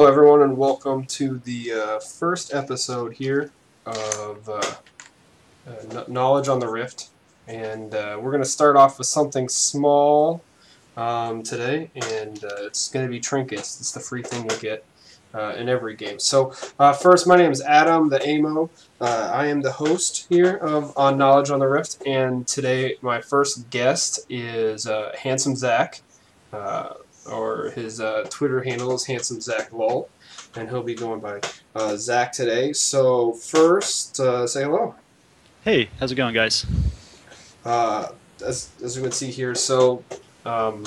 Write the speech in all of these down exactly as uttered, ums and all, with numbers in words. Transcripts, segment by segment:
everyone, and welcome to the uh, first episode here of uh, uh, Knowledge on the Rift. And uh, we're going to start off with something small um, today, and uh, it's going to be trinkets. It's the free thing you get uh, in every game. So, uh, first, my name is Adam, the Amo. Uh, I am the host here of on Knowledge on the Rift, and today my first guest is uh, Handsome Zach. Uh, or his uh, Twitter handle is Handsome Zach Lol, and he'll be going by uh, Zach today. So first, uh, say hello. Hey, how's it going, guys? Uh, as as we can see here, so um,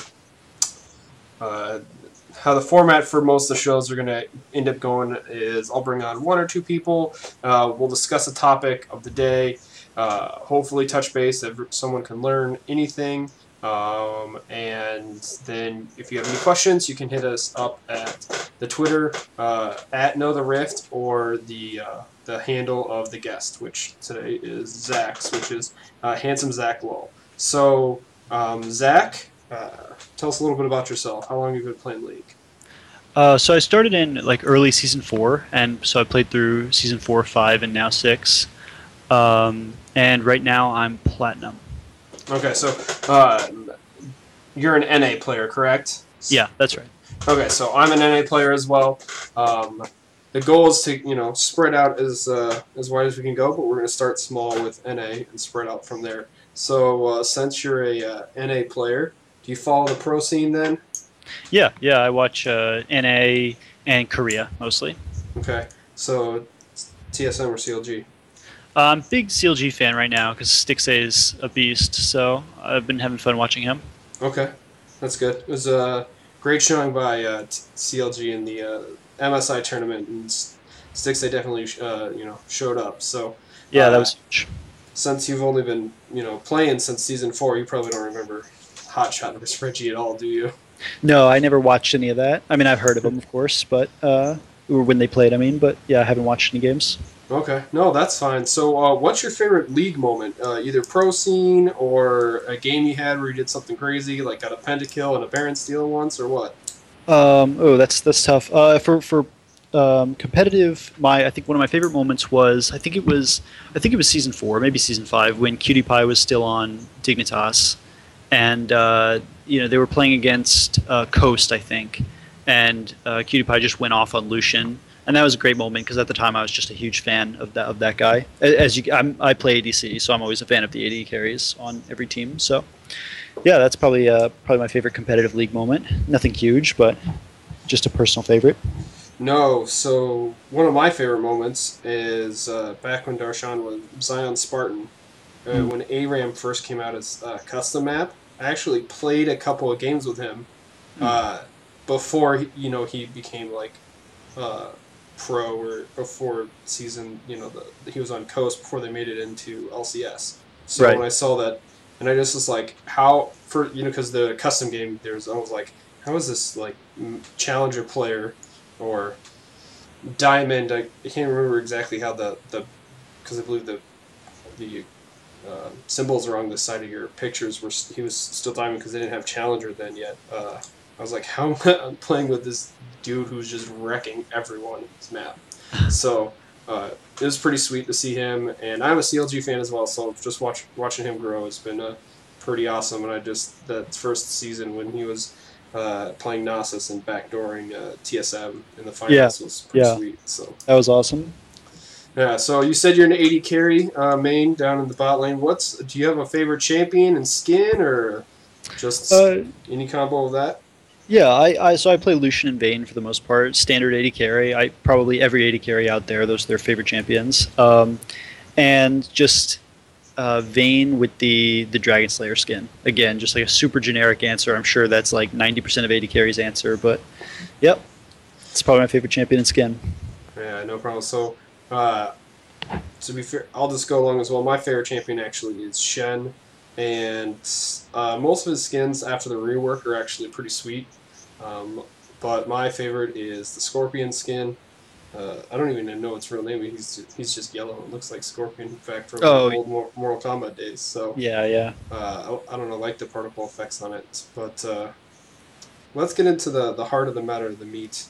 uh, how the format for most of the shows are going to end up going is I'll bring on one or two people. Uh, we'll discuss a topic of the day. Uh, hopefully, touch base if someone can learn anything. Um, and then if you have any questions, you can hit us up at the Twitter, uh, at Know the Rift, or the uh, the handle of the guest, which today is Zach's, which is uh, Handsome Zach Lol. So, um, Zach, uh, tell us a little bit about yourself. How long have you been playing League? Uh, so I started in like early season four, and so I played through season four, five, and now six. Um, and right now I'm platinum. Okay, so uh, you're an N A player, correct? Yeah, that's right. Okay, so I'm an N A player as well. Um, the goal is to you know spread out as uh, as wide as we can go, but we're going to start small with N A and spread out from there. So uh, since you're a uh, N A player, do you follow the pro scene then? Yeah, yeah, I watch uh, N A and Korea mostly. Okay, so T S M or C L G? I'm a big C L G fan right now because Stixxay is a beast, so I've been having fun watching him. Okay, that's good. It was a great showing by uh, C L G in the uh, M S I tournament, and Stixxay definitely uh, you know showed up. So yeah, uh, that was huge. Since you've only been you know playing since season four, you probably don't remember Hotshot versus Reggie at all, do you? No, I never watched any of that. I mean, I've heard of them, of course, but uh, or when they played, I mean, but yeah, I haven't watched any games. Okay, no, that's fine. So, uh, what's your favorite League moment? Uh, either pro scene or a game you had where you did something crazy, like got a pentakill and a Baron steal once, or what? Um, oh, that's that's tough. Uh, for for um, competitive, my I think one of my favorite moments was I think it was I think it was season four, maybe season five, when Cutie Pie was still on Dignitas, and uh, you know they were playing against uh, Coast, I think, and uh, Cutie Pie just went off on Lucian. And that was a great moment because at the time I was just a huge fan of that of that guy. As you, I'm, I play A D C, so I'm always a fan of the A D carries on every team. So, yeah, that's probably uh, probably my favorite competitive League moment. Nothing huge, but just a personal favorite. No, so one of my favorite moments is uh, back when Darshan was Zion Spartan. Uh, mm. When A RAM first came out as a custom map, I actually played a couple of games with him uh, mm. before you know he became like. Uh, pro or before season, you know, the, he was on Coast before they made it into L C S. So right. When I saw that, and I just was like, how, for, you know, because the custom game, there's, I was like, how is this, like, challenger player or diamond, I can't remember exactly how the, the because I believe the, the uh, symbols are on the side of your pictures were, he was still diamond because they didn't have challenger then yet. Uh, I was like, how am I playing with this dude who's just wrecking everyone in this map? So uh, it was pretty sweet to see him, and I'm a C L G fan as well, so just watch, watching him grow has been uh, pretty awesome. And I just, that first season when he was uh, playing Nasus and backdooring uh, T S M in the finals yeah. was pretty yeah. sweet. So that was awesome. Yeah, so you said you're an A D carry uh, main down in the bot lane. What's, do you have a favorite champion and skin, or just uh, any combo of that? Yeah, I, I so I play Lucian and Vayne for the most part. Standard A D carry. I probably every A D carry out there. Those are their favorite champions. Um, and just uh, Vayne with the the Dragon Slayer skin. Again, just like a super generic answer. I'm sure that's like ninety percent of A D carry's answer. But yep, it's probably my favorite champion and skin. Yeah, no problem. So uh, to be fair, I'll just go along as well. My favorite champion actually is Shen. And uh, most of his skins after the rework are actually pretty sweet. Um, but my favorite is the Scorpion skin. Uh, I don't even know its real name. He's he's just yellow. It looks like Scorpion, in fact, from oh, old Mortal Kombat days. So yeah, yeah. Uh, I, I don't know, like the particle effects on it. But uh, let's get into the, the heart of the matter, the meat.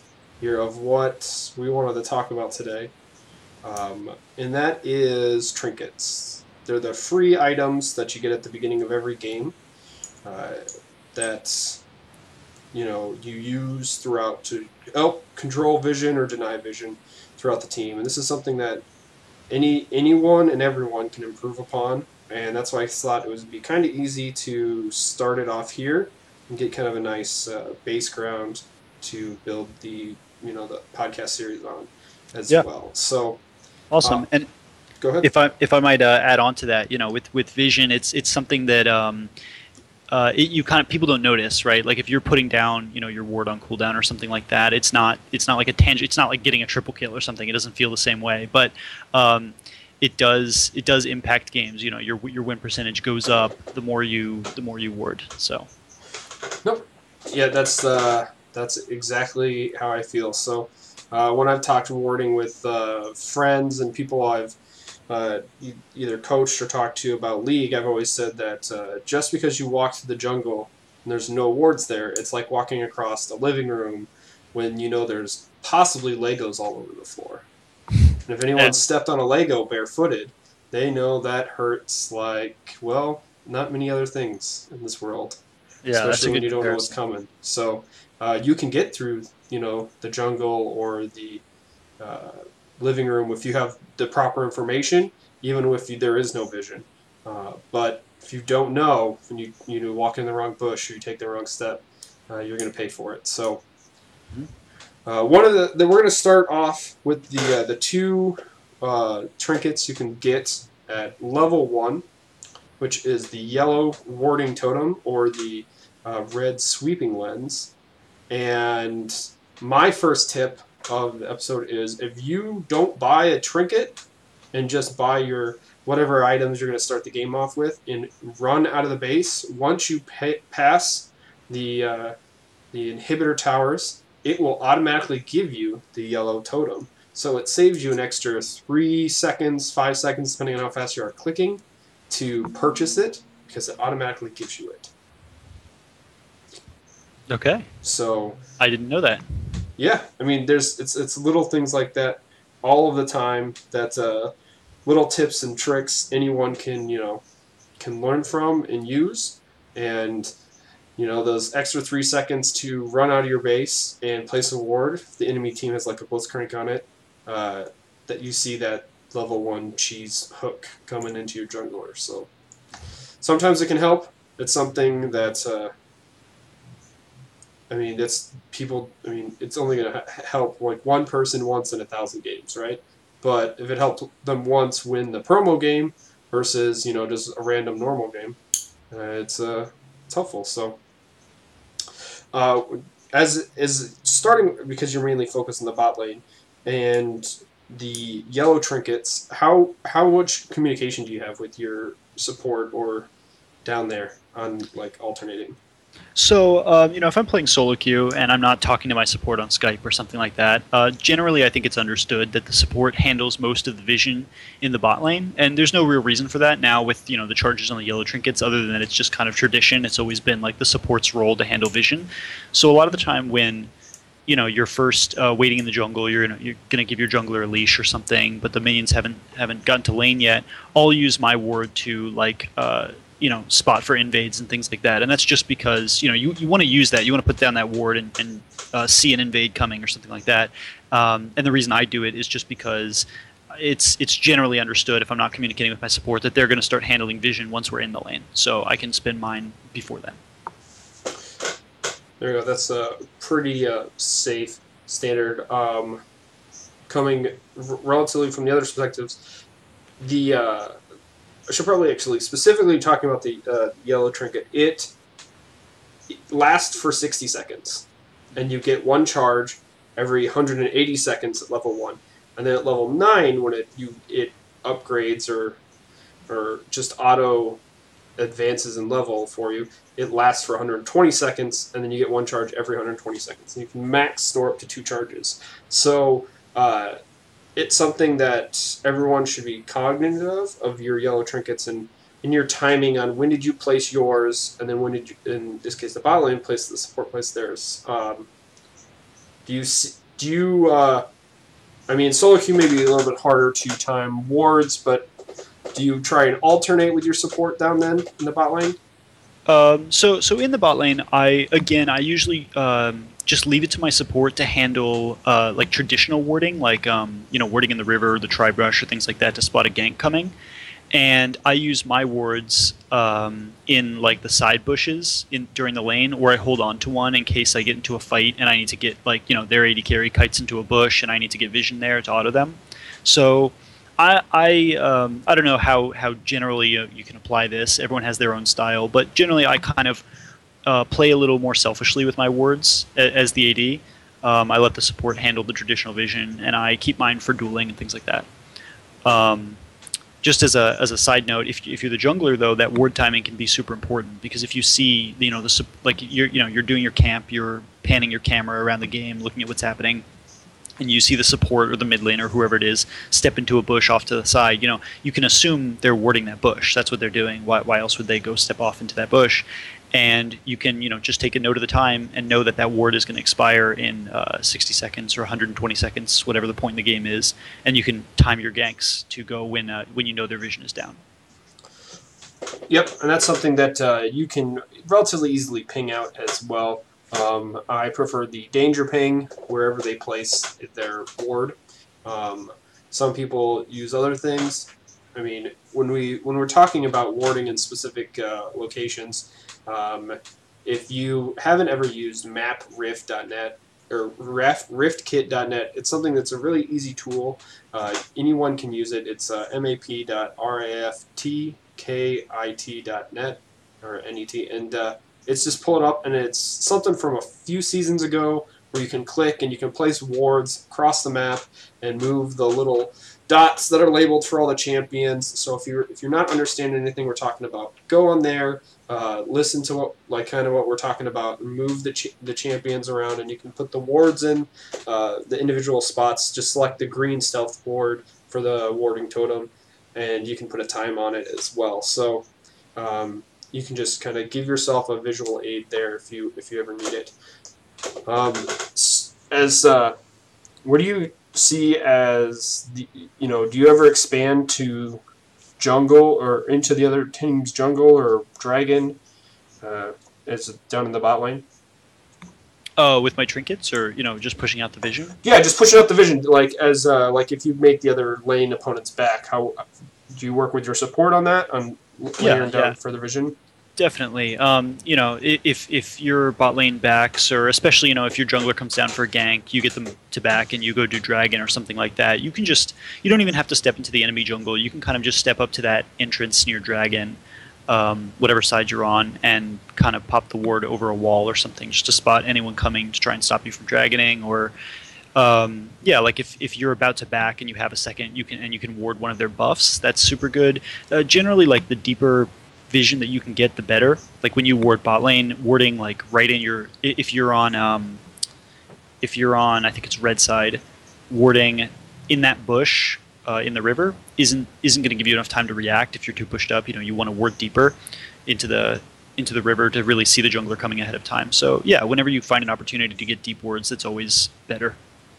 here of what we wanted to talk about today, um, and that is trinkets. They're the free items that you get at the beginning of every game uh, that you know you use throughout to help control vision or deny vision throughout the team, and this is something that any anyone and everyone can improve upon, and that's why I thought it would be kind of easy to start it off here and get kind of a nice uh, base ground to build the you know the podcast series on as Yeah. well. So Awesome. uh, And go ahead. if I if I might uh, add on to that, you know, with with vision, it's it's something that um, uh, it, you kind of people don't notice, right? Like if you're putting down, you know, your ward on cooldown or something like that, it's not it's not like a tangent. It's not like getting a triple kill or something. It doesn't feel the same way, but um, it does it does impact games. You know, your your win percentage goes up the more you the more you ward. So Nope. Yeah, that's uh, that's exactly how I feel. So uh, when I've talked warding with uh, friends and people I've uh, e- either coached or talked to about League, I've always said that uh, just because you walk to the jungle and there's no wards there, it's like walking across the living room when you know there's possibly Legos all over the floor. And if anyone Yeah. stepped on a Lego barefooted, they know that hurts like, well, not many other things in this world. yeah, that's a Especially when good you don't know what's comparison. coming. So uh, you can get through, you know, the jungle or the uh, living room if you have the proper information, even if you, there is no vision. Uh, but if you don't know, when you you know, walk in the wrong bush or you take the wrong step, uh, you're going to pay for it. So Mhm. uh, one of the, the we're going to start off with the uh, the two uh, trinkets you can get at level one, which is the yellow warding totem or the uh, red sweeping lens. And my first tip of the episode is if you don't buy a trinket and just buy your whatever items you're going to start the game off with and run out of the base, once you pay, pass the uh, the inhibitor towers, it will automatically give you the yellow totem. So it saves you an extra three seconds, five seconds, depending on how fast you are clicking, to purchase it because it automatically gives you it. Okay, So I didn't know that. yeah, I mean, there's it's it's little things like that all of the time. That uh, little tips and tricks anyone can you know can learn from and use, and you know those extra three seconds to run out of your base and place a ward. If the enemy team has like a blitzcrank on it, uh, that you see that level one cheese hook coming into your jungler. So sometimes it can help. It's something that. Uh, I mean, it's people. I mean, it's only going to help like one person once in a thousand games, right? But if it helped them once win the promo game versus you know just a random normal game, uh, it's uh, it's helpful. So, uh, as is starting because you're mainly focused on the bot lane and the yellow trinkets. How how much communication do you have with your support or down there on like alternating? So, um, you know, if I'm playing solo queue and I'm not talking to my support on Skype or something like that, uh, generally I think it's understood that the support handles most of the vision in the bot lane, and there's no real reason for that now with, you know, the charges on the yellow trinkets, other than it's just kind of tradition. It's always been like the support's role to handle vision. So a lot of the time when, you know, you're first uh, waiting in the jungle, you're gonna, you're gonna give your jungler a leash or something, but the minions haven't haven't gotten to lane yet. I'll use my ward to like. Uh, you know, spot for invades and things like that. And that's just because, you know, you, you want to use that. You want to put down that ward and, and uh, see an invade coming or something like that. Um, and the reason I do it is just because it's it's generally understood if I'm not communicating with my support that they're going to start handling vision once we're in the lane. So I can spend mine before then. There you go. That's a pretty uh, safe standard. Um, coming r- relatively from the other perspectives, the uh, I should probably actually specifically talking about the uh, yellow trinket. It, it lasts for sixty seconds, and you get one charge every one hundred eighty seconds at level one, and then at level nine when it you it upgrades or or just auto advances in level for you. It lasts for one hundred twenty seconds, and then you get one charge every one hundred twenty seconds. And you can max store up to two charges. So. Uh, It's something that everyone should be cognizant of, of your yellow trinkets and in your timing on when did you place yours, and then when did you, in this case, the bot lane place the support place theirs. Um, do you see, do you? Uh, I mean, solo queue may be a little bit harder to time wards, but do you try and alternate with your support down then in the bot lane? Um, so so in the bot lane, I again I usually um, just leave it to my support to handle uh, like traditional warding, like um, you know warding in the river, the tri brush, or things like that to spot a gank coming. And I use my wards um, in like the side bushes in during the lane, where I hold on to one in case I get into a fight and I need to get like you know their A D carry kites into a bush and I need to get vision there to auto them. So I I, um, I don't know how how generally uh, you can apply this. Everyone has their own style, but generally I kind of uh, play a little more selfishly with my wards a- as the A D. Um, I let the support handle the traditional vision, and I keep mine for dueling and things like that. Um, just as a as a side note, if if you're the jungler though, that ward timing can be super important because if you see you know the sup- like you're you know you're doing your camp, you're panning your camera around the game, looking at what's happening, and you see the support or the mid lane or whoever it is step into a bush off to the side, you know, you can assume they're warding that bush. That's what they're doing. Why, why else would they go step off into that bush? And you can, you know, just take a note of the time and know that that ward is going to expire in uh, sixty seconds or one hundred twenty seconds, whatever the point in the game is, and you can time your ganks to go when uh, when you know their vision is down. Yep, and that's something that uh, you can relatively easily ping out as well. Um, I prefer the danger ping wherever they place their ward. Um, some people use other things. I mean, when we when we're talking about warding in specific uh, locations, um, if you haven't ever used map rift dot net or rift kit dot net, it's something that's a really easy tool. Uh, anyone can use it. It's uh, map dot raftkit dot net or net, and uh, it's just pull it up, and it's something from a few seasons ago where you can click and you can place wards across the map and move the little dots that are labeled for all the champions. So if you're if you're not understanding anything we're talking about, go on there, uh, listen to what like kind of what we're talking about, move the ch the champions around, and you can put the wards in uh, the individual spots. Just select the green stealth ward for the warding totem, and you can put a time on it as well. So um, you can just kind of give yourself a visual aid there if you if you ever need it. Um, as uh, what do you see as the, you know, do you ever expand to jungle or into the other team's jungle or dragon uh, as down in the bot lane? Uh, with my trinkets, or you know, just pushing out the vision. Yeah, just pushing out the vision. Like as uh, like if you make the other lane opponent's back, how do you work with your support on that? On layering yeah, down yeah. for the vision. Definitely. Um, you know, if if your bot lane backs, or especially you know if your jungler comes down for a gank, you get them to back and you go do dragon or something like that. You can just you don't even have to step into the enemy jungle. You can kind of just step up to that entrance near dragon, um, whatever side you're on, and kind of pop the ward over a wall or something just to spot anyone coming to try and stop you from dragoning. Or um, yeah, like if if you're about to back and you have a second, you can and you can ward one of their buffs. That's super good. Uh, generally, like the deeper vision that you can get, the better. Like when you ward bot lane, warding like right in your if you're on um if you're on I think it's red side, warding in that bush uh, in the river isn't isn't going to give you enough time to react if you're too pushed up. You know, you want to ward deeper into the into the river to really see the jungler coming ahead of time. So yeah, whenever you find an opportunity to get deep wards, it's always better.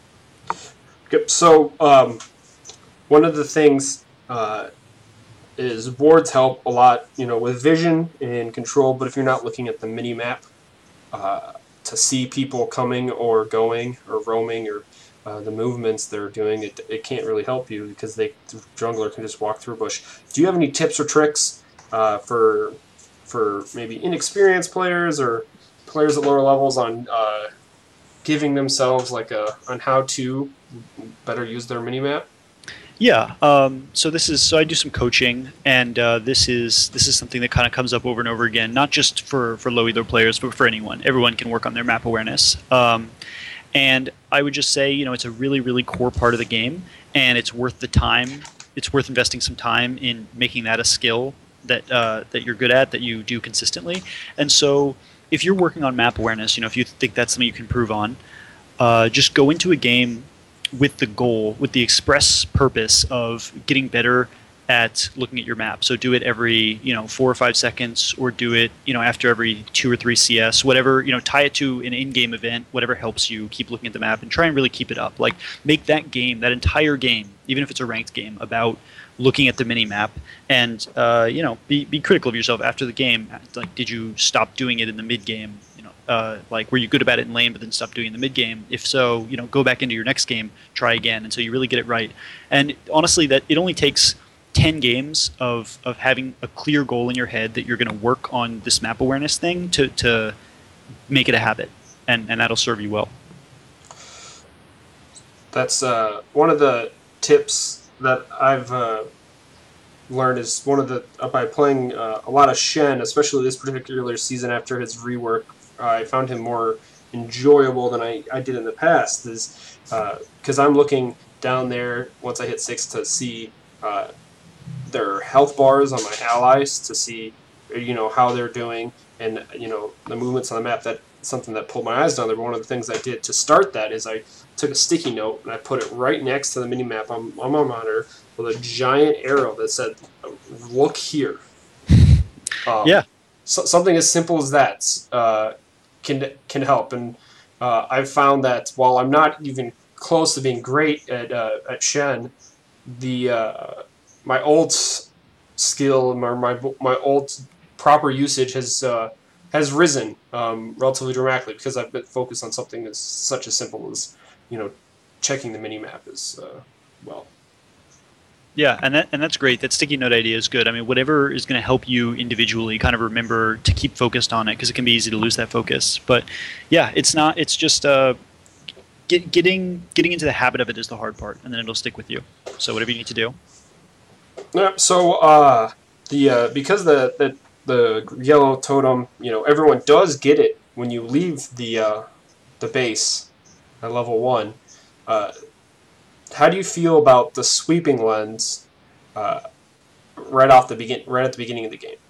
Okay, so um, one of the things uh, is wards help a lot, you know, with vision and control. But if you're not looking at the mini map uh, to see people coming or going or roaming or uh, the movements they're doing, it it can't really help you because they the jungler can just walk through a bush. Do you have any tips or tricks uh, for for maybe inexperienced players or players at lower levels on uh, giving themselves like a on how to better use their mini map? Yeah, um, so this is so I do some coaching, and uh, this is this is something that kind of comes up over and over again, not just for for low elo players, but for anyone. Everyone can work on their map awareness, um, and I would just say, you know, it's a really really core part of the game, and it's worth the time. It's worth investing some time in making that a skill that uh, that you're good at, that you do consistently. And so, if you're working on map awareness, you know, if you think that's something you can improve on, uh, just go into a game with the goal, with the express purpose of getting better at looking at your map. So do it every, you know, four or five seconds, or do it, you know, after every two or three C S, whatever, you know, tie it to an in-game event, whatever helps you keep looking at the map, and try and really keep it up. Like, make that game, that entire game, even if it's a ranked game, about looking at the mini map, and, uh, you know, be, be critical of yourself after the game. Like, did you stop doing it in the mid game? You know, uh, like, were you good about it in lane, but then stop doing it in the mid game? If so, you know, go back into your next game, try again until you really get it right. And honestly, that it only takes ten games of, of having a clear goal in your head that you're going to work on this map awareness thing to, to make it a habit, and, and that'll serve you well. That's uh, one of the tips that I've uh, learned is one of the uh, by playing uh, a lot of Shen, especially this particular season after his rework. uh, I found him more enjoyable than I, I did in the past, is because uh, I'm looking down there once I hit six to see uh, their health bars on my allies, to see, you know, how they're doing, and, you know, the movements on the map. That something that pulled my eyes down there. But one of the things I did to start that is I took a sticky note and I put it right next to the mini map on, on my monitor with a giant arrow that said, "Look here." Um, yeah. So, something as simple as that uh, can can help, and uh, I've found that while I'm not even close to being great at uh, at Shen, the uh, my old skill, my my my old proper usage has uh, has risen um, relatively dramatically, because I've been focused on something as such as simple as, you know, checking the mini map as uh, well. Yeah, and that and that's great. That sticky note idea is good. I mean, whatever is going to help you individually, kind of remember to keep focused on it, because it can be easy to lose that focus. But yeah, it's not. It's just uh, get, getting getting into the habit of it is the hard part, and then it'll stick with you. So whatever you need to do. Yeah. So uh, the uh, because the, the the yellow totem, you know, everyone does get it when you leave the uh, the base at level one. Uh, How do you feel about the sweeping lens uh, right off the begin right at the beginning of the game?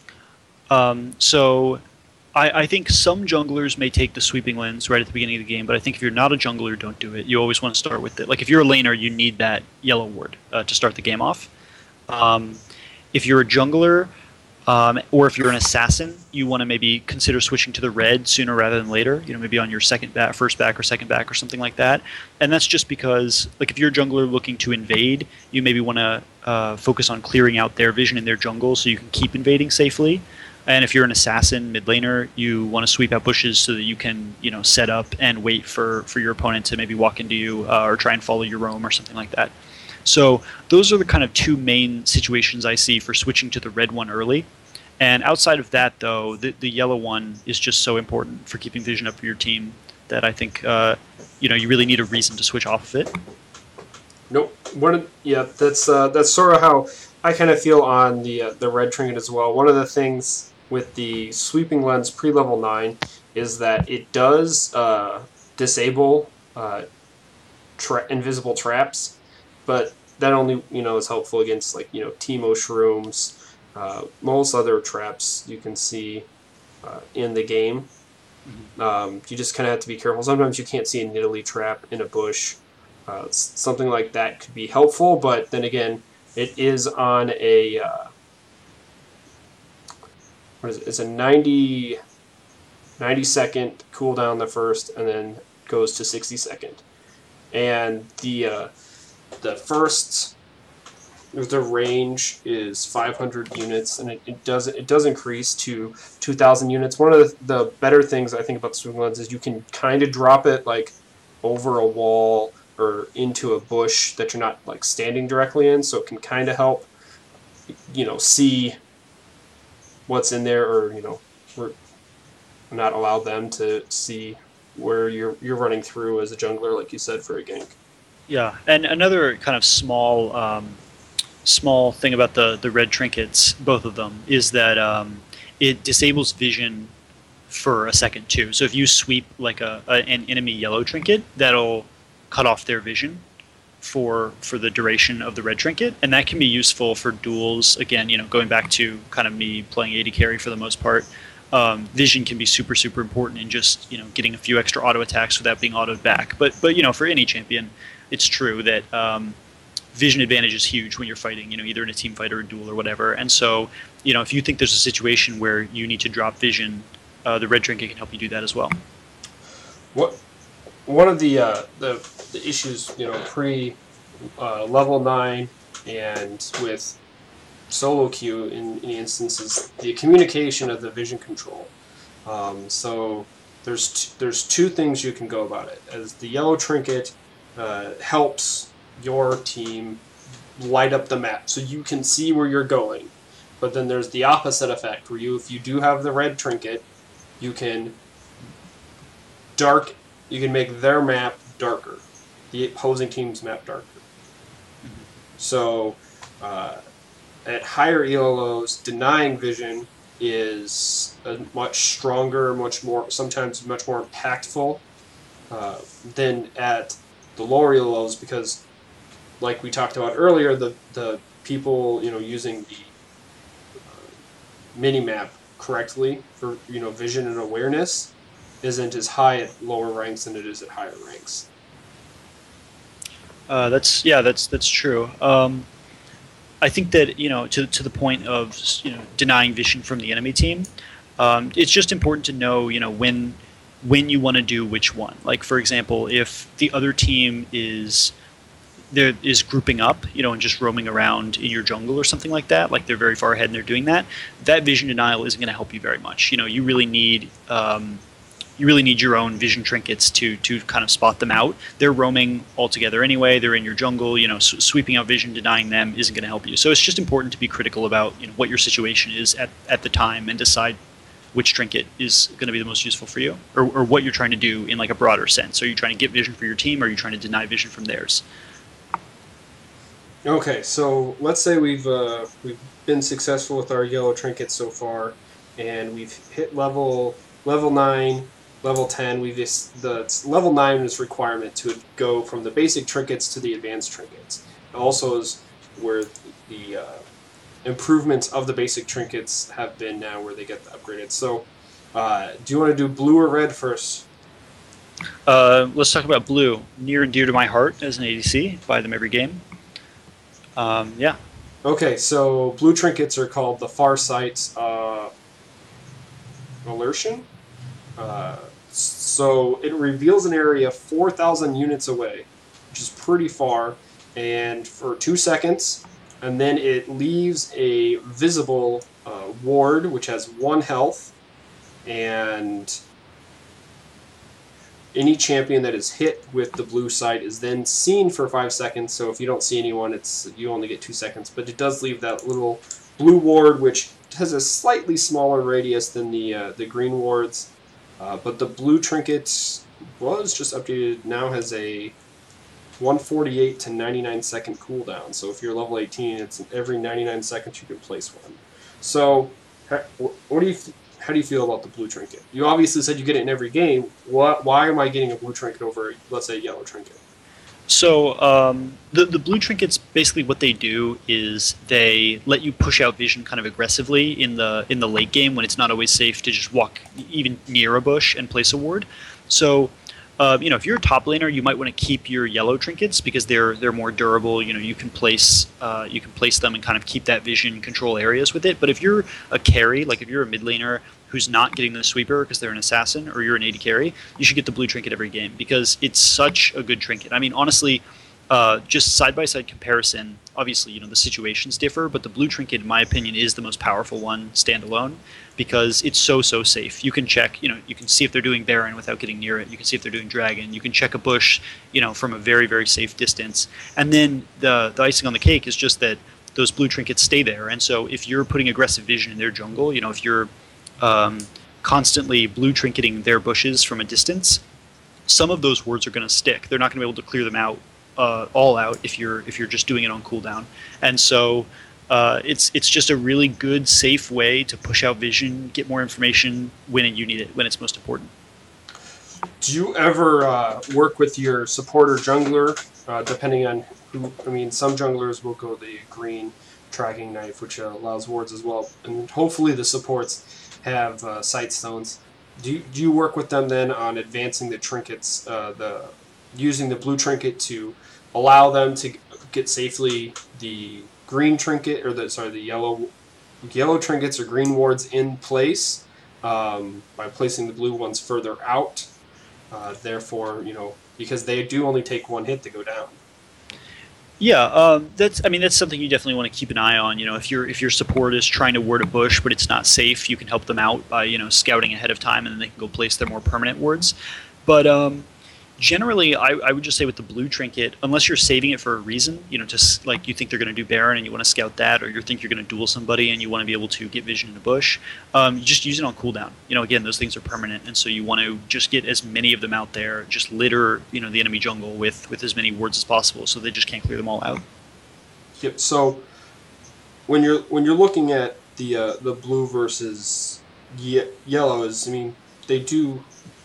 Um, so, I, I think some junglers may take the sweeping lens right at the beginning of the game, but I think if you're not a jungler, don't do it. You always want to start with it. Like, if you're a laner, you need that yellow ward uh, to start the game off. Um, if you're a jungler, Um, or if you're an assassin, you want to maybe consider switching to the red sooner rather than later. You know, maybe on your second back, first back, or second back, or something like that. And that's just because, like, if you're a jungler looking to invade, you maybe want to uh, focus on clearing out their vision in their jungle so you can keep invading safely. And if you're an assassin mid laner, you want to sweep out bushes so that you can, you know, set up and wait for for your opponent to maybe walk into you uh, or try and follow your roam or something like that. So those are the kind of two main situations I see for switching to the red one early. And outside of that, though, the, the yellow one is just so important for keeping vision up for your team that I think uh, you know you really need a reason to switch off of it. Nope. One of, yeah, that's uh, that's sort of how I kind of feel on the uh, the red trinket as well. One of the things with the sweeping lens pre-level nine is that it does uh, disable uh, tra- invisible traps, but that only, you know, is helpful against, like, you know, Teemo shrooms. Uh, most other traps you can see uh, in the game. Mm-hmm. Um, you just kind of have to be careful. Sometimes you can't see a Nidalee trap in a bush. Uh, something like that could be helpful, but then again, it is on a uh, what is it? It's a ninety, ninety second cooldown the first, and then goes to sixty second. And the uh, the first. The range is five hundred units, and it, it does it does increase to two thousand units. One of the, the better things I think about the sweeping lens is you can kind of drop it like over a wall or into a bush that you're not like standing directly in, so it can kind of help, you know, see what's in there, or, you know, we're not allow them to see where you're you're running through as a jungler, like you said, for a gank. Yeah, and another kind of small. Um small thing about the, the red trinkets, both of them, is that um, it disables vision for a second too. So if you sweep like a, a an enemy yellow trinket, that'll cut off their vision for for the duration of the red trinket, and that can be useful for duels. Again, you know, going back to kind of me playing A D carry for the most part, um, vision can be super super important in just, you know, getting a few extra auto attacks without being autoed back. But but you know, for any champion, it's true that um, vision advantage is huge when you're fighting, you know, either in a team fight or a duel or whatever. And so, you know, if you think there's a situation where you need to drop vision, uh, the red trinket can help you do that as well. What one of the uh, the, the issues, you know, pre uh, level nine and with solo queue in, in instances, the communication of the vision control. Um, so there's t- there's two things you can go about it. As the yellow trinket uh, helps your team light up the map so you can see where you're going, but then there's the opposite effect where you, if you do have the red trinket, you can dark, you can make their map darker, the opposing team's map darker. So uh, at higher E L Os, denying vision is a much stronger, much more, sometimes much more impactful uh, than at the lower E L Os, because, like we talked about earlier, the the people, you know, using the uh, mini map correctly for, you know, vision and awareness isn't as high at lower ranks than it is at higher ranks. Uh, that's yeah, that's that's true. Um, I think that, you know, to to the point of, you know, denying vision from the enemy team, um, it's just important to know, you know, when when you want to do which one. Like, for example, if the other team is there is grouping up, you know, and just roaming around in your jungle or something like that, like they're very far ahead and they're doing that, that vision denial isn't going to help you very much. You know, you really need um, you really need your own vision trinkets to to kind of spot them out. They're roaming all together anyway. They're in your jungle. You know, s- sweeping out vision, denying them isn't going to help you. So it's just important to be critical about, you know, what your situation is at, at the time and decide which trinket is going to be the most useful for you, or, or what you're trying to do in like a broader sense. Are you trying to get vision for your team, or are you trying to deny vision from theirs? Okay, so let's say we've uh, we've been successful with our yellow trinket so far, and we've hit level level nine, level ten. We've just, the level nine is requirement to go from the basic trinkets to the advanced trinkets. It also is where the uh, improvements of the basic trinkets have been now, where they get upgraded. So, uh, do you want to do blue or red first? Uh, let's talk about blue. Near and dear to my heart as an A D C. Buy them every game. Um, yeah. Okay, so blue trinkets are called the Farsight uh, Alertion. Uh, so it reveals an area four thousand units away, which is pretty far, and for two seconds, and then it leaves a visible uh, ward, which has one health, and any champion that is hit with the blue sight is then seen for five seconds. So if you don't see anyone, it's you only get two seconds. But it does leave that little blue ward, which has a slightly smaller radius than the uh, the green wards. Uh, but the blue trinket was just updated. Now has a one forty-eight to ninety-nine second cooldown. So if you're level eighteen, it's every ninety-nine seconds you can place one. So what do you? Th- How do you feel about the blue trinket? You obviously said you get it in every game. What? Why am I getting a blue trinket over, let's say, a yellow trinket? So um, the the blue trinkets, basically what they do is they let you push out vision kind of aggressively in the in the late game when it's not always safe to just walk even near a bush and place a ward. So uh, you know, if you're a top laner, you might want to keep your yellow trinkets because they're they're more durable. You know, you can place uh, you can place them and kind of keep that vision control areas with it. But if you're a carry, like if you're a mid laner who's not getting the sweeper because they're an assassin, or you're an A D carry, you should get the blue trinket every game because it's such a good trinket. I mean, honestly, uh, just side-by-side comparison, obviously, you know, the situations differ, but the blue trinket, in my opinion, is the most powerful one standalone because it's so, so safe. You can check, you know, you can see if they're doing Baron without getting near it. You can see if they're doing Dragon. You can check a bush, you know, from a very, very safe distance. And then the, the icing on the cake is just that those blue trinkets stay there. And so if you're putting aggressive vision in their jungle, you know, if you're Um, constantly blue trinketing their bushes from a distance, some of those wards are going to stick. They're not going to be able to clear them out uh, all out if you're if you're just doing it on cooldown. And so uh, it's it's just a really good, safe way to push out vision, get more information when you need it, when it's most important. Do you ever uh, work with your supporter jungler, uh, depending on who? I mean, some junglers will go the green tracking knife, which uh, allows wards as well, and hopefully the supports have uh, sight stones. Do you, do you work with them then on advancing the trinkets, uh, the using the blue trinket to allow them to get safely the green trinket, or the sorry, the yellow yellow trinkets or green wards in place um, by placing the blue ones further out. Uh, therefore, you know, because they do only take one hit to go down. Yeah, um, that's. I mean, that's something you definitely want to keep an eye on. You know, if your if your support is trying to ward a bush, but it's not safe, you can help them out by you know scouting ahead of time, and then they can go place their more permanent wards. But um, generally, I, I would just say with the blue trinket, unless you're saving it for a reason, you know, just like you think they're going to do Baron and you want to scout that, or you think you're going to duel somebody and you want to be able to get vision in a bush, um, you just use it on cooldown. You know, again, those things are permanent, and so you want to just get as many of them out there, just litter, you know, the enemy jungle with, with as many wards as possible, so they just can't clear them all out. Yep. So when you're when you're looking at the uh, the blue versus ye- yellows, I mean, they do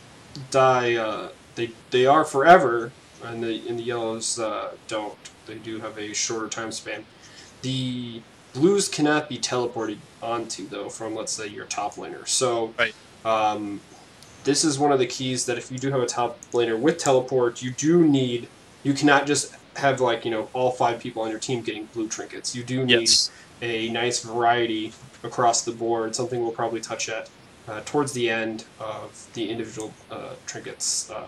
die. Uh, They they are forever, and the and the yellows uh, don't. They do have a shorter time span. The blues cannot be teleported onto, though, from, let's say, your top laner. So right. um, this is one of the keys that if you do have a top laner with teleport, you do need. You cannot just have, like, you know, all five people on your team getting blue trinkets. You do need Yes. a nice variety across the board. Something we'll probably touch at uh, towards the end of the individual uh, trinkets. Uh,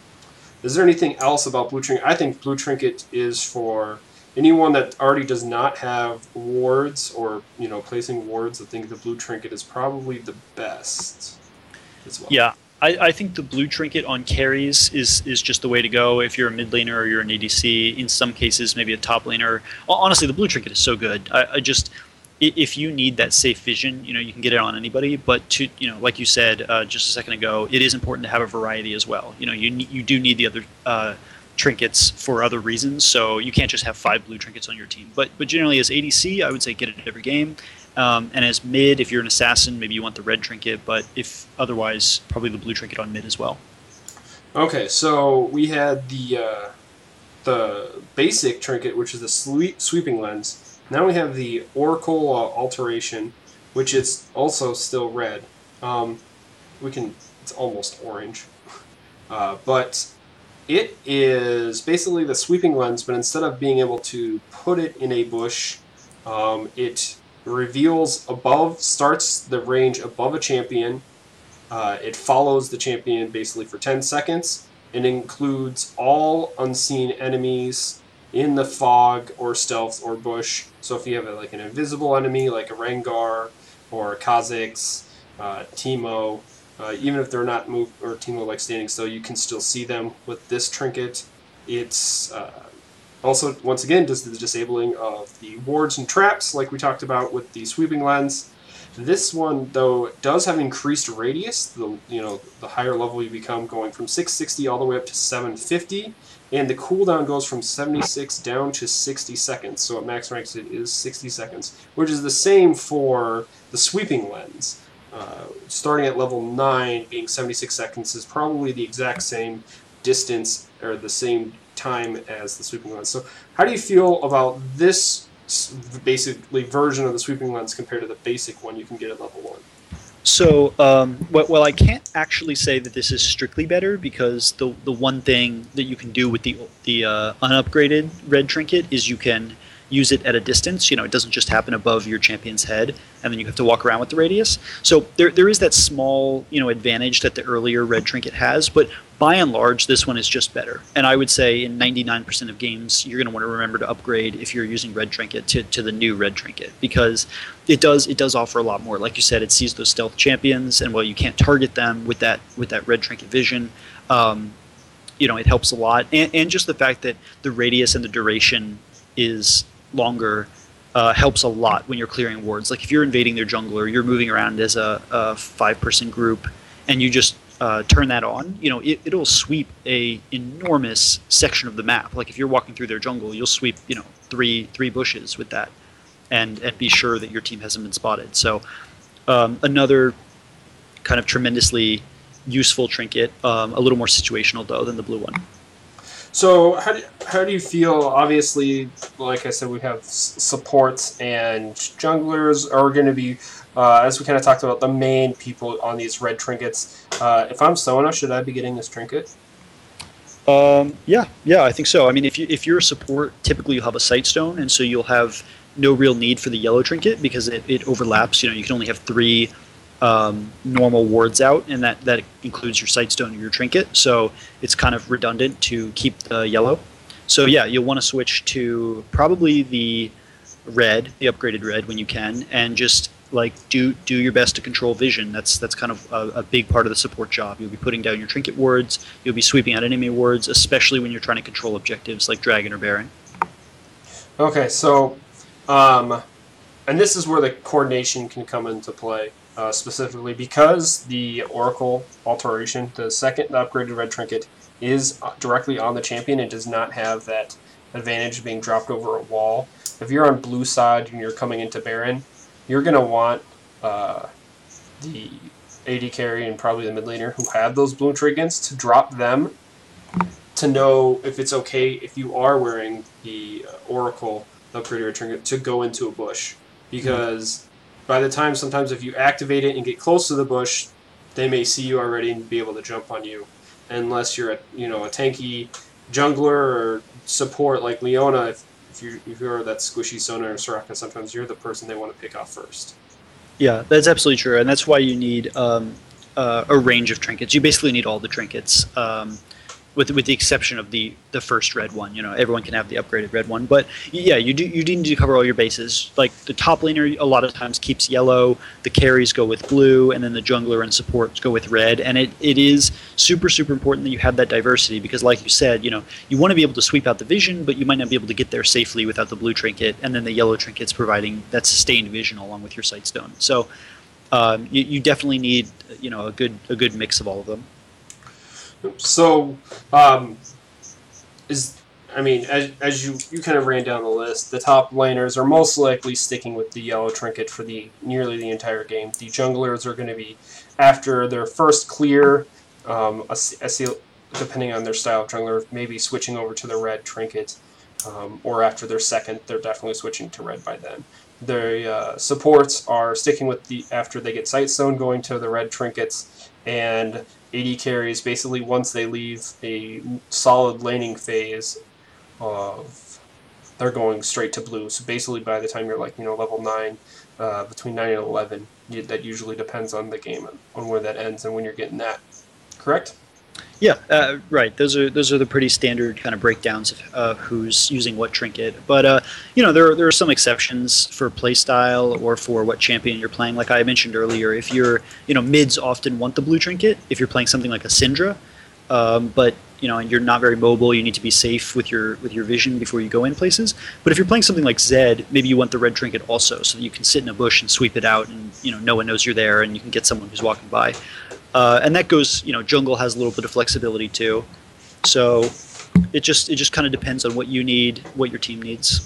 Is there anything else about Blue Trinket? I think Blue Trinket is for anyone that already does not have wards or, you know, placing wards. I think the Blue Trinket is probably the best as well. Yeah, I, I think the blue trinket on carries is, is just the way to go if you're a mid laner or you're an A D C. In some cases, maybe a top laner. Honestly, the blue trinket is so good. I, I just... If you need that safe vision, you know, you can get it on anybody. But to, you know, like you said uh, just a second ago, it is important to have a variety as well. You know, you you do need the other uh, trinkets for other reasons. So you can't just have five blue trinkets on your team. But but generally, as A D C, I would say get it at every game. Um, and as mid, if you're an assassin, maybe you want the red trinket. But if otherwise, probably the blue trinket on mid as well. Okay, so we had the uh, the basic trinket, which is the sweep, sweeping lens. Now we have the Oracle uh, Alteration, which is also still red. Um, we can, it's almost orange. Uh, but it is basically the sweeping lens, but instead of being able to put it in a bush, um, it reveals above, starts the range above a champion. Uh, it follows the champion basically for ten seconds. It includes all unseen enemies in the fog or stealth or bush. So if you have a, like an invisible enemy like a Rengar or a Kha'Zix, uh, Teemo, uh, even if they're not moved or Teemo like standing still, you can still see them with this trinket. It's uh, also, once again, does the disabling of the wards and traps like we talked about with the sweeping lens. This one, though, does have increased radius. The you know the higher level you become, going from six sixty all the way up to seven fifty. And the cooldown goes from seventy-six down to sixty seconds. So at max ranks it is sixty seconds, which is the same for the sweeping lens. Uh, starting at level nine, being seventy-six seconds is probably the exact same distance or the same time as the sweeping lens. So how do you feel about this basically version of the sweeping lens compared to the basic one you can get at level one? So, um, well, I can't actually say that this is strictly better because the the one thing that you can do with the the uh, unupgraded red trinket is you can use it at a distance. You know, it doesn't just happen above your champion's head, and then you have to walk around with the radius. So there there is that small, you know, advantage that the earlier red trinket has, but by and large, this one is just better. And I would say in ninety-nine percent of games, you're going to want to remember to upgrade if you're using red trinket to, to the new red trinket because it does it does offer a lot more. Like you said, it sees those stealth champions, and while you can't target them with that with that red trinket vision, um, you know, it helps a lot. And, and just the fact that the radius and the duration is longer uh, helps a lot when you're clearing wards. Like if you're invading their jungle or you're moving around as a, a five-person group and you just uh, turn that on, you know, it, it'll sweep a enormous section of the map. Like if you're walking through their jungle, you'll sweep, you know, three three bushes with that and, and be sure that your team hasn't been spotted. So um, another kind of tremendously useful trinket, um, a little more situational though than the blue one. So how do, how do you feel? Obviously, like I said, we have s- supports and junglers are going to be, uh, as we kind of talked about, the main people on these red trinkets. Uh, if I'm Sona, should I be getting this trinket? Um, yeah, yeah, I think so. I mean, if you if you're a support, typically you'll have a sight stone, and so you'll have no real need for the yellow trinket because it, it overlaps. You know, you can only have three um, normal wards out, and that that includes your sight stone and your trinket. So it's kind of redundant to keep the yellow. So yeah, you'll want to switch to probably the red, the upgraded red when you can, and just like do do your best to control vision. That's that's kind of a, a big part of the support job. You'll be putting down your trinket wards. You'll be sweeping out enemy wards, especially when you're trying to control objectives like Dragon or Baron. Okay, so, um, and this is where the coordination can come into play, uh, specifically because the Oracle alteration, the second the upgraded red trinket, is directly on the champion and does not have that advantage of being dropped over a wall. If you're on blue side and you're coming into Baron, you're going to want uh, the A D carry and probably the mid laner who have those blue trinkets to drop them to know if it's okay if you are wearing the uh, Oracle upgraded trinket to go into a bush. Because by the time sometimes if you activate it and get close to the bush, they may see you already and be able to jump on you. Unless you're a, you know, a tanky jungler or support like Leona, if If you're, if you're that squishy Sona or Soraka, sometimes you're the person they want to pick off first. Yeah, that's absolutely true, and that's why you need um, uh, a range of trinkets. You basically need all the trinkets, um, with with the exception of the the first red one. You know, everyone can have the upgraded red one, but yeah, you do you do need to cover all your bases. Like the top laner, a lot of times keeps yellow. The carries go with blue, and then the jungler and supports go with red. And it, it is super super important that you have that diversity because, like you said, you know, you want to be able to sweep out the vision, but you might not be able to get there safely without the blue trinket, and then the yellow trinket's providing that sustained vision along with your sight stone. So um, you, you definitely need, you know, a good a good mix of all of them. So, um, is I mean, as, as you, you kind of ran down the list, the top laners are most likely sticking with the yellow trinket for the nearly the entire game. The junglers are going to be, after their first clear, um, a, a, depending on their style of jungler, maybe switching over to the red trinket, um, or after their second, they're definitely switching to red by then. The uh, supports are sticking with the, after they get Sightstone, going to the red trinkets, and A D carries, basically once they leave a solid laning phase, of they're going straight to blue. So basically by the time you're like, you know, level nine, uh, between nine and eleven, you, that usually depends on the game, on where that ends and when you're getting that. Correct? Yeah, uh, right. Those are those are the pretty standard kind of breakdowns of uh, who's using what trinket. But uh, you know, there there are some exceptions for playstyle or for what champion you're playing. Like I mentioned earlier, if you're you know mids often want the blue trinket. If you're playing something like a Syndra, um, but you know, and you're not very mobile, you need to be safe with your with your vision before you go in places. But if you're playing something like Zed, maybe you want the red trinket also, so that you can sit in a bush and sweep it out, and you know no one knows you're there, and you can get someone who's walking by. Uh, and that goes, you know, jungle has a little bit of flexibility too. So it just it just kind of depends on what you need, what your team needs.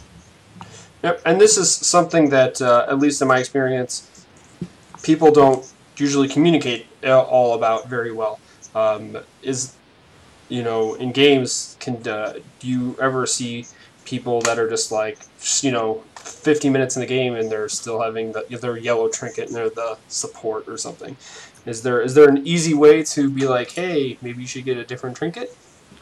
Yep, and this is something that, uh, at least in my experience, people don't usually communicate all about very well. Um, is, you know, in games, can uh, do you ever see people that are just like, you know, fifty minutes in the game and they're still having the, their yellow trinket and they're the support or something? Is there is there an easy way to be like, hey, maybe you should get a different trinket?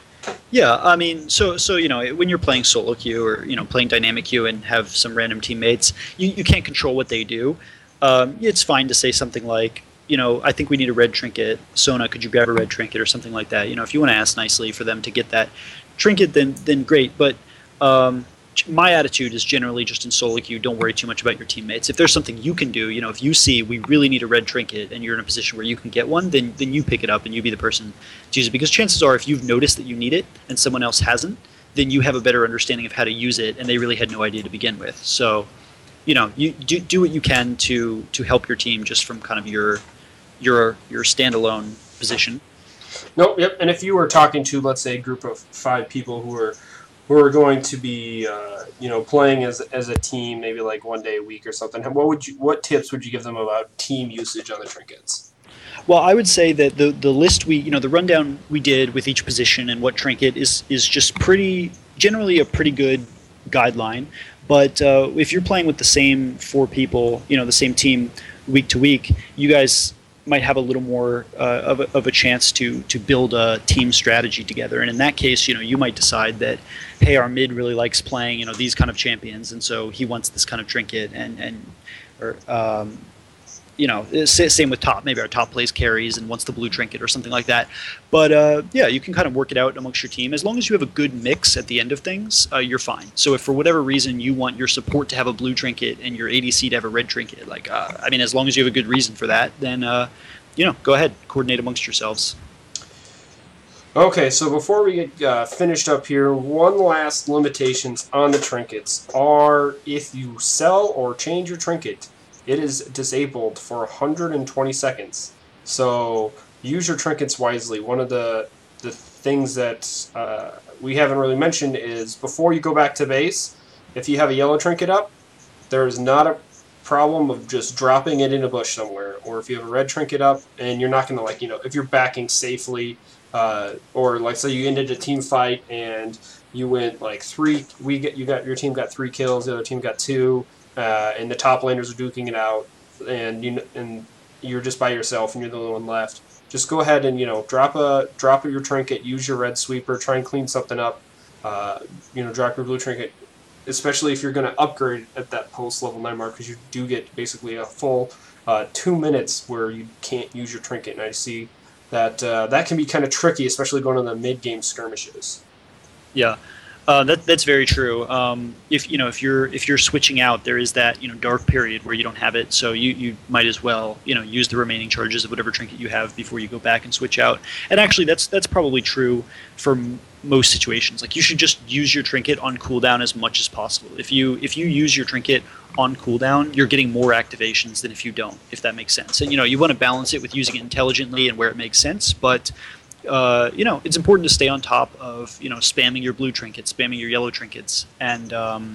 Yeah, I mean, so so you know, when you're playing solo queue or you know playing dynamic queue and have some random teammates, you, you can't control what they do. Um, it's fine to say something like, you know, I think we need a red trinket. Sona, could you grab a red trinket or something like that? You know, if you want to ask nicely for them to get that trinket, then then great. But um, my attitude is generally just in solo queue, don't worry too much about your teammates. If there's something you can do, you know, if you see we really need a red trinket and you're in a position where you can get one, then then you pick it up and you be the person to use it. Because chances are if you've noticed that you need it and someone else hasn't, then you have a better understanding of how to use it and they really had no idea to begin with. So, you know, you do, do what you can to to help your team just from kind of your your your standalone position. Nope, yep. And if you were talking to, let's say, a group of five people who are who are going to be, uh, you know, playing as as a team, maybe like one day a week or something, what would you, what tips would you give them about team usage on the trinkets? Well, I would say that the the list we, you know, the rundown we did with each position and what trinket is is just pretty, generally a pretty good guideline. But uh, if you're playing with the same four people, you know, the same team week to week, you guys might have a little more uh, of, a, of a chance to to build a team strategy together. And in that case, you know, you might decide that, hey, our mid really likes playing, you know, these kind of champions, and so he wants this kind of trinket, and and or um, you know, same with top. Maybe our top plays carries and wants the blue trinket or something like that. But uh, yeah, you can kind of work it out amongst your team. As long as you have a good mix at the end of things, uh, you're fine. So if for whatever reason you want your support to have a blue trinket and your A D C to have a red trinket, like, uh, I mean, as long as you have a good reason for that, then, uh, you know, go ahead, coordinate amongst yourselves. Okay, so before we get uh, finished up here, one last limitations on the trinkets are if you sell or change your trinket, it is disabled for one hundred twenty seconds. So use your trinkets wisely. One of the the things that uh, we haven't really mentioned is before you go back to base, if you have a yellow trinket up, there's not a problem of just dropping it in a bush somewhere. Or if you have a red trinket up and you're not going to, like, you know, if you're backing safely, uh, or like say you ended a team fight and you went like three, we get you got your team got three kills, the other team got two. Uh, and the top laners are duking it out, and you and you're just by yourself, and you're the only one left. Just go ahead and you know drop a drop your trinket, use your red sweeper, try and clean something up. Uh, you know, drop your blue trinket, especially if you're going to upgrade at that post level nine mark, because you do get basically a full uh, two minutes where you can't use your trinket. And I see that uh, that can be kind of tricky, especially going to the mid game skirmishes. Yeah. Uh, that that's very true. Um, if you know if you're if you're switching out, there is that you know dark period where you don't have it, so you, you might as well you know use the remaining charges of whatever trinket you have before you go back and switch out. And actually, that's that's probably true for m- most situations. Like you should just use your trinket on cooldown as much as possible. If you if you use your trinket on cooldown, you're getting more activations than if you don't. If that makes sense. And you know you want to balance it with using it intelligently and where it makes sense, but. Uh, you know, it's important to stay on top of, you know, spamming your blue trinkets, spamming your yellow trinkets, and um,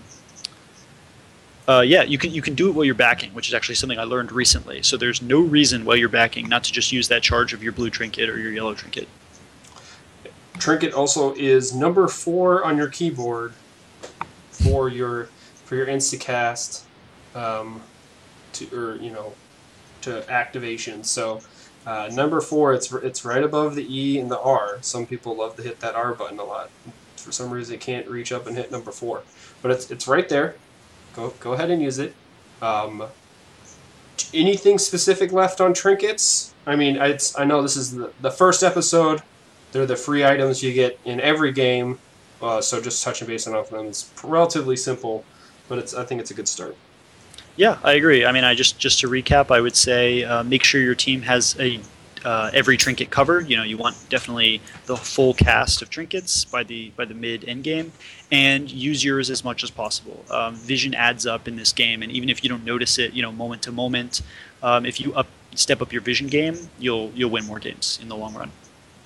uh, yeah, you can you can do it while you're backing, which is actually something I learned recently. So there's no reason while you're backing not to just use that charge of your blue trinket or your yellow trinket. Trinket also is number four on your keyboard for your for your instacast, um, to or you know, to activation. So. Uh, number four, it's it's right above the E and the R. Some people love to hit that R button a lot. For some reason, they can't reach up and hit number four, but it's it's right there. Go go ahead and use it. Um, anything specific left on trinkets? I mean, it's I know this is the, the first episode. They're the free items you get in every game, uh, so just touching base on all of them. It's relatively simple, but it's I think it's a good start. Yeah, I agree. I mean, I just just to recap, I would say uh, make sure your team has a uh, every trinket covered. You know, you want definitely the full cast of trinkets by the by the mid end game, and use yours as much as possible. Um, vision adds up in this game, and even if you don't notice it, you know, moment to moment, um, if you up step up your vision game, you'll you'll win more games in the long run.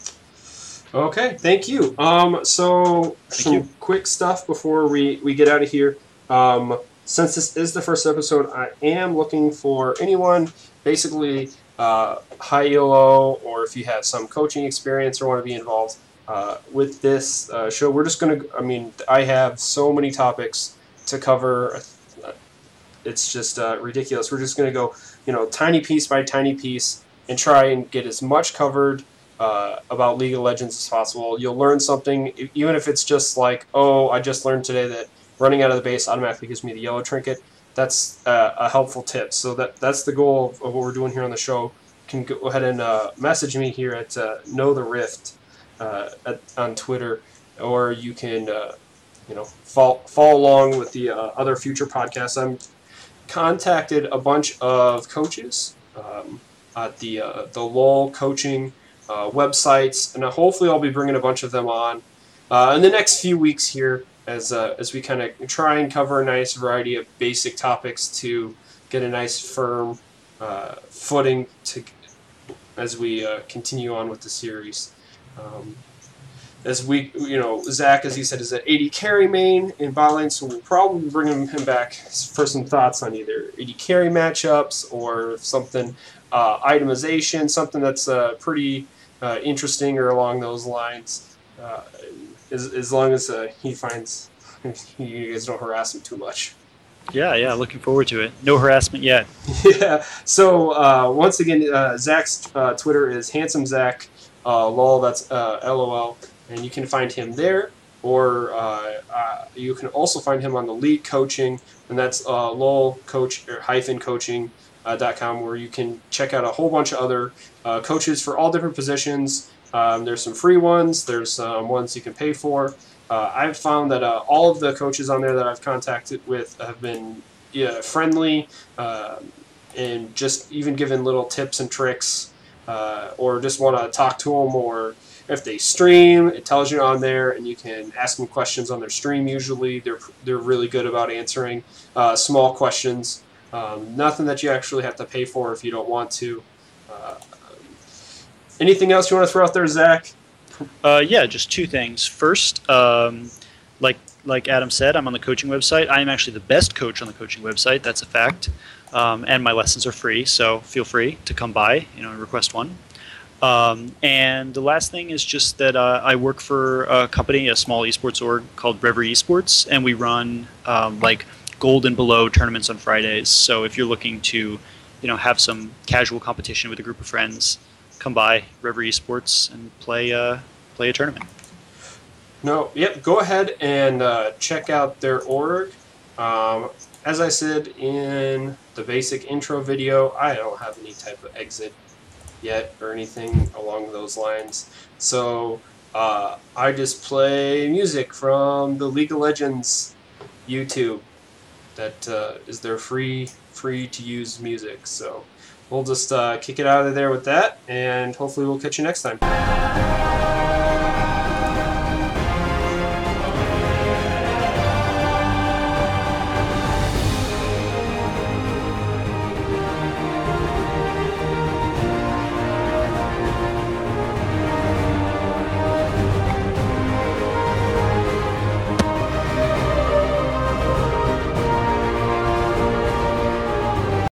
Okay, thank you. Um, so thank some you. quick stuff before we we get out of here. Um, Since this is the first episode, I am looking for anyone, basically uh, high E L O, or if you have some coaching experience or want to be involved uh, with this uh, show. We're just going to, I mean, I have so many topics to cover. It's just uh, ridiculous. We're just going to go, you know, tiny piece by tiny piece and try and get as much covered uh, about League of Legends as possible. You'll learn something, even if it's just like, oh, I just learned today that running out of the base automatically gives me the yellow trinket. That's uh, a helpful tip. So that that's the goal of, of what we're doing here on the show. You can go ahead and uh, message me here at uh, Know the Rift uh, at, on Twitter, or you can uh, you know follow, follow along with the uh, other future podcasts. I'm contacted a bunch of coaches um, at the uh, the LOL coaching uh, websites, and hopefully I'll be bringing a bunch of them on uh, in the next few weeks here. As, uh, as we kind of try and cover a nice variety of basic topics to get a nice firm uh, footing to as we uh, continue on with the series. Um, as we, you know, Zach, as he said, is at A D carry main in bot lane, so we'll probably bring him, him back for some thoughts on either A D carry matchups or something, uh, itemization, something that's uh, pretty uh, interesting or along those lines. Uh, As, as long as uh, he finds you guys don't harass him too much. Yeah, yeah, looking forward to it. No harassment yet. Yeah. So uh, once again, uh, Zach's uh, Twitter is handsome Zach uh, lol. That's uh, L O L, and you can find him there, or uh, uh, you can also find him on the Lead Coaching, and that's uh, lol coach or hyphen coaching uh, dot com, where you can check out a whole bunch of other uh, coaches for all different positions. Um, there's some free ones. There's um, ones you can pay for. Uh, I've found that uh, all of the coaches on there that I've contacted with have been yeah, friendly, uh, and just even given little tips and tricks, uh, or just want to talk to them, or if they stream, it tells you on there, and you can ask them questions on their stream. Usually, they're they're really good about answering uh, small questions. Um, nothing that you actually have to pay for if you don't want to. Uh, anything else you want to throw out there, Zach? Uh, yeah, just two things. First, um, like like Adam said, I'm on the coaching website. I am actually the best coach on the coaching website. That's a fact. Um, and my lessons are free, so feel free to come by, you know, and request one. Um, and the last thing is just that uh, I work for a company, a small esports org called Reverie Esports, and we run um, like gold and below tournaments on Fridays. So if you're looking to, you know, have some casual competition with a group of friends, come by Reverie Esports and play uh, play a tournament. No, yep. Go ahead and uh, check out their org. Um, as I said in the basic intro video, I don't have any type of exit yet or anything along those lines. So uh, I just play music from the League of Legends YouTube. That uh, is their free free to use music. So we'll just uh, kick it out of there with that, and hopefully we'll catch you next time.